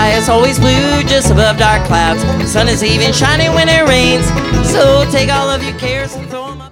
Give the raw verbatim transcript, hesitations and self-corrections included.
sky is always blue just above dark clouds. The sun is even shining when it rains. So take all of your cares and throw them up.